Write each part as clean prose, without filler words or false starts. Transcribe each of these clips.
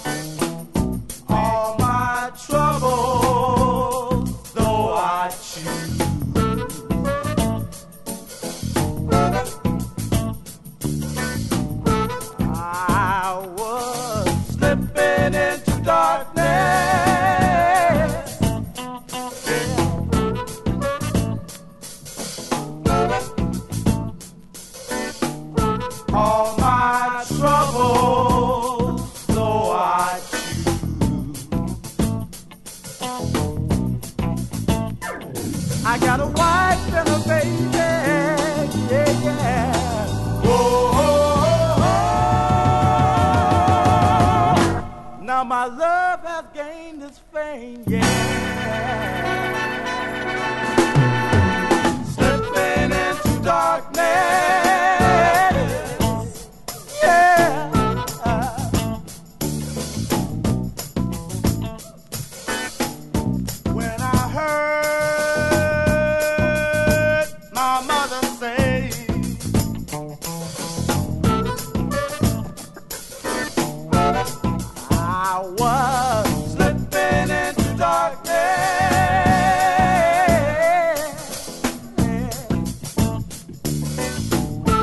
All my troubles, though I choose, I was slipping into darkness. All my troubles, though I choose. I got a wife and a baby, yeah, yeah. Whoa, oh, oh. Now my love has gained its fame, yeah. Slipping into darkness. When I heard my mother say, I was slipping into darkness.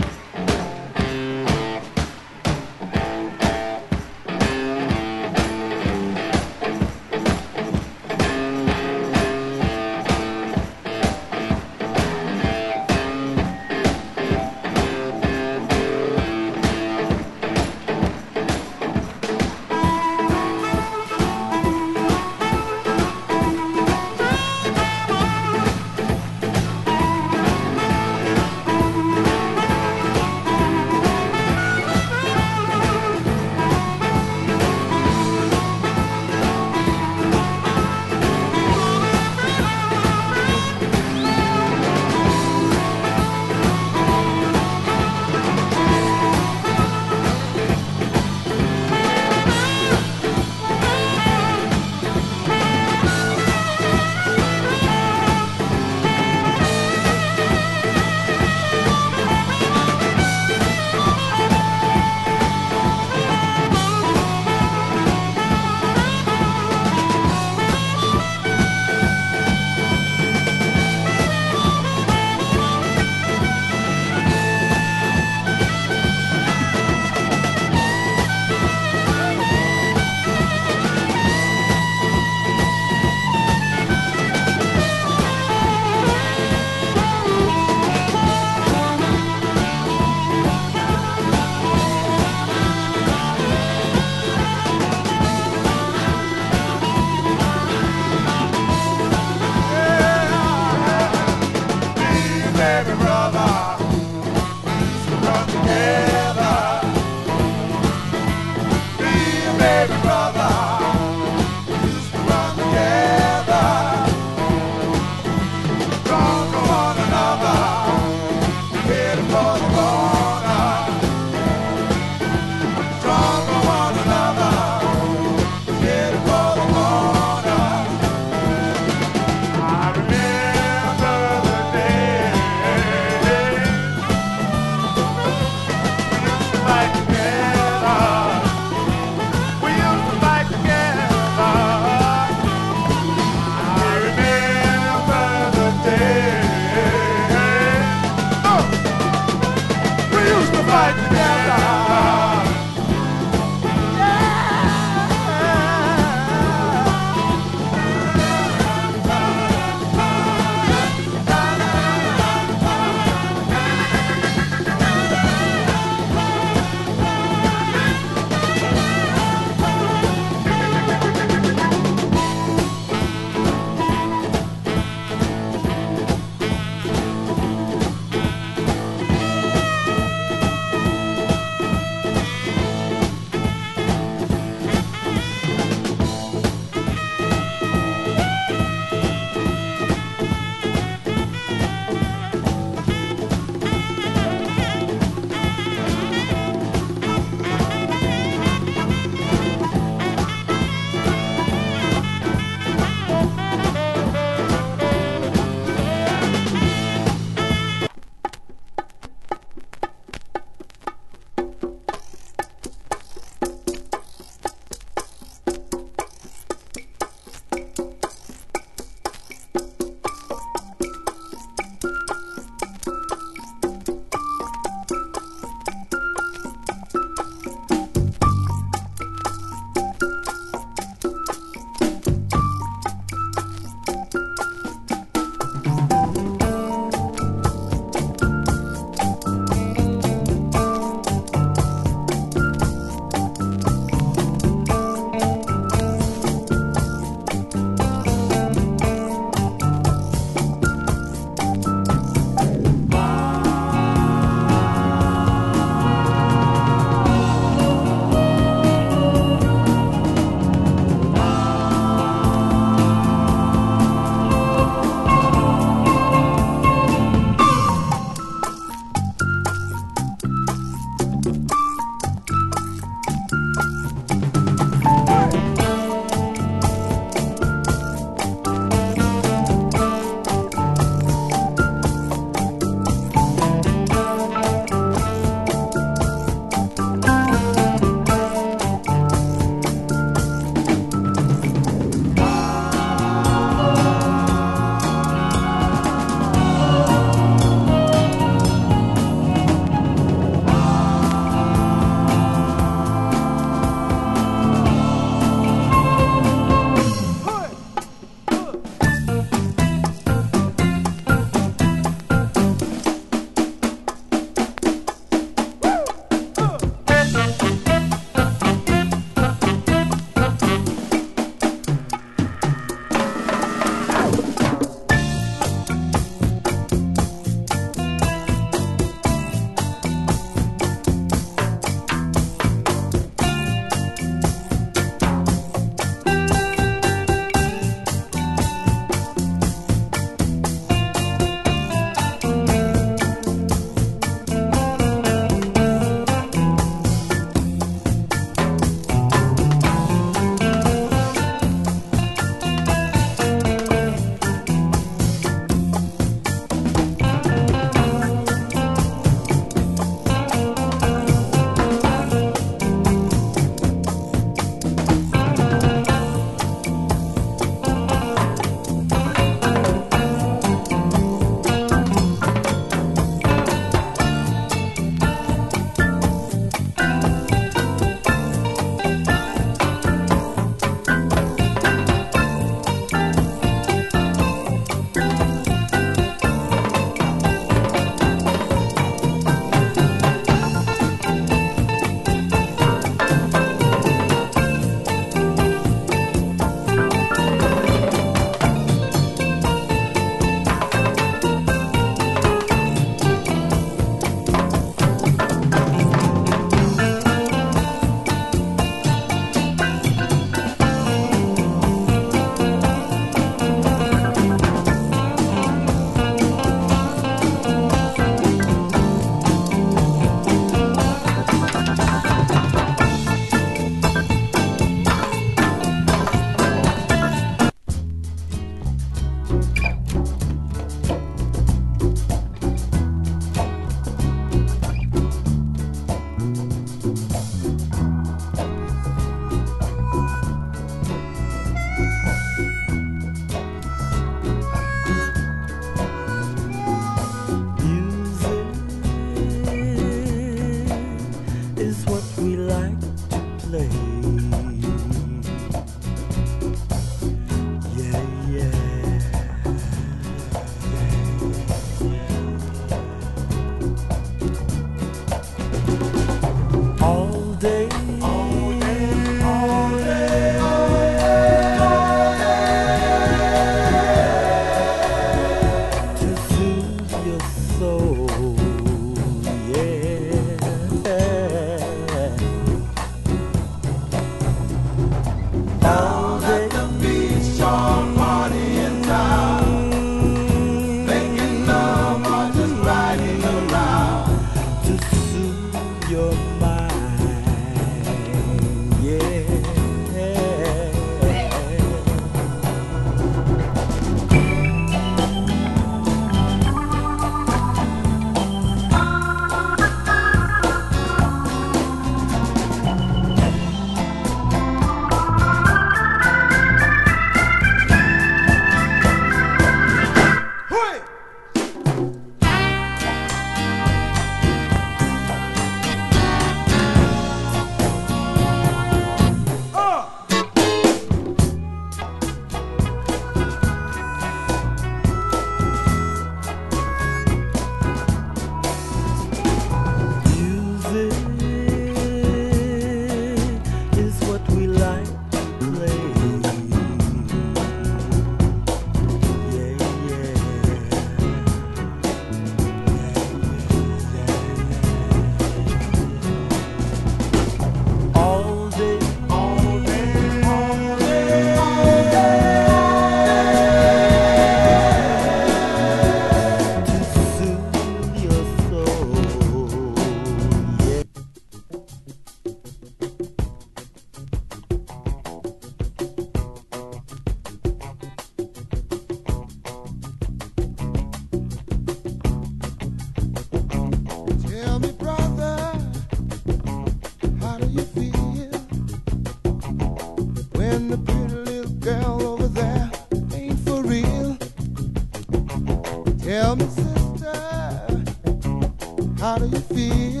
Tell me, sister, how do you feel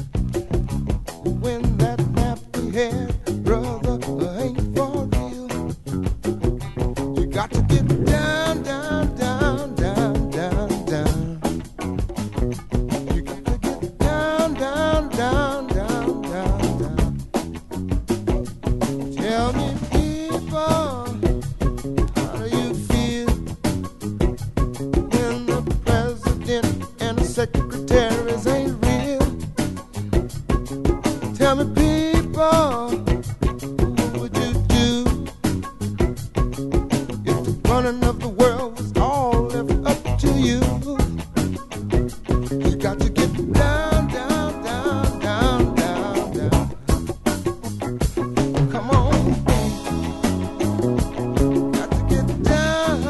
when that nappy haired brother ain't for real? You got to get down, down, down, down, down, down. You got to get down, down, down, down, down, down. Tell me, people, how do you feel when the president and the secretaries ain't real? Tell me, people, what would you do if the running of the world was all left up to you? You got to get down, down, down, down, down, down. Come on, got to get down.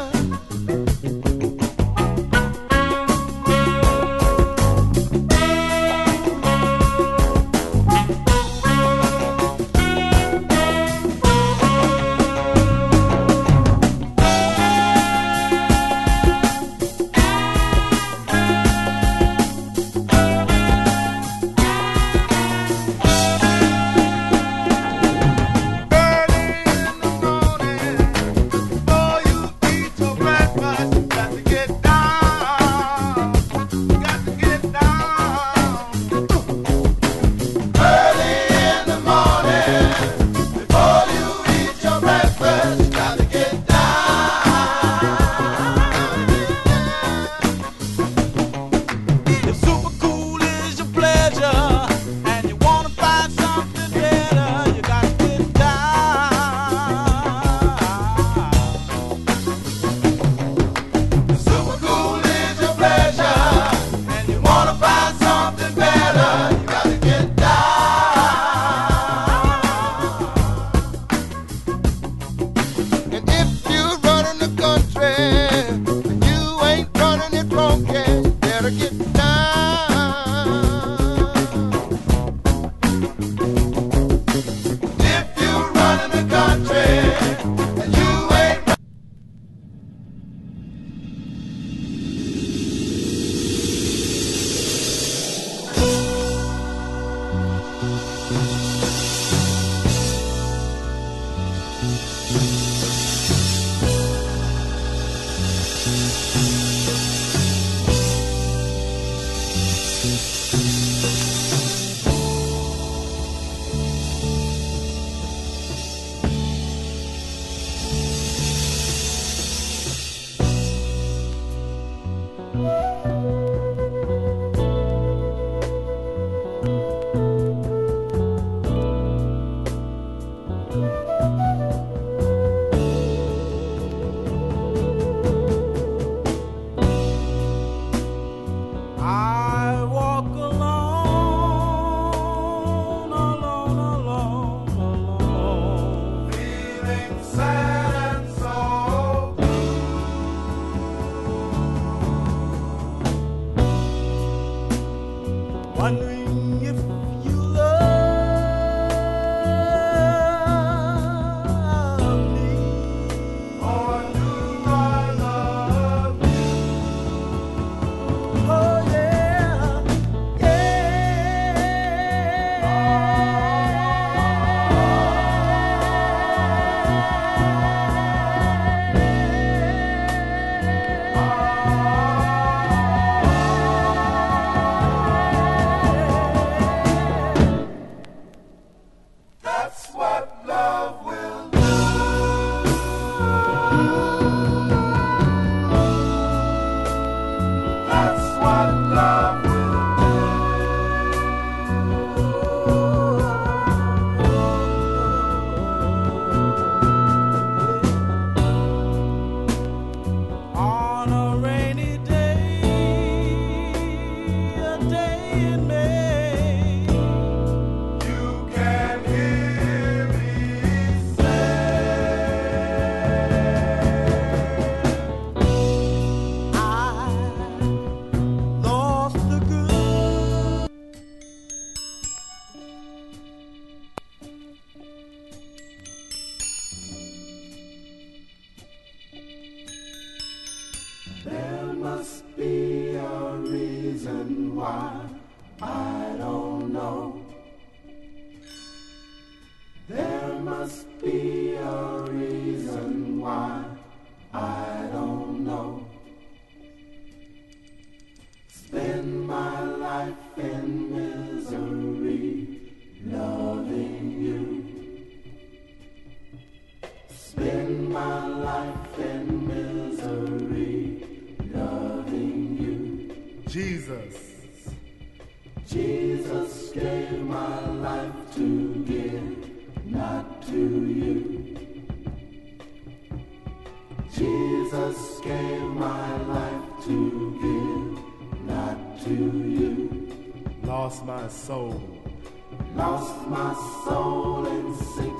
I walk alone, alone, alone, alone, feeling sad and so blue. Wondering if you love me, or do I love you? Oh yeah, that's what love will do. That's what love will on a rainy day, a day in May, you can hear me say must be a reason why, I don't know. There must be a reason why, I don't know. Spend my life in misery, loving you. Spend my life in misery, loving you. Jesus. Jesus gave my life to give, not to you. Jesus gave my life to give, not to you. Lost my soul. Lost my soul in sin.